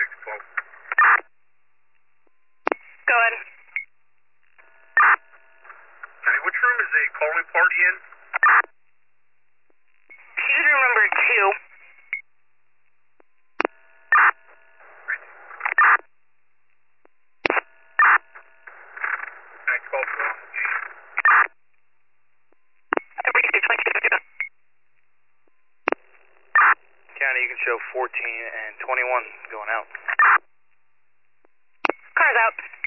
12. Go ahead. Hey, which room is the calling party in? She's room number 2. Alright, 12. County, you can show 14 and 21 going out. Car's out.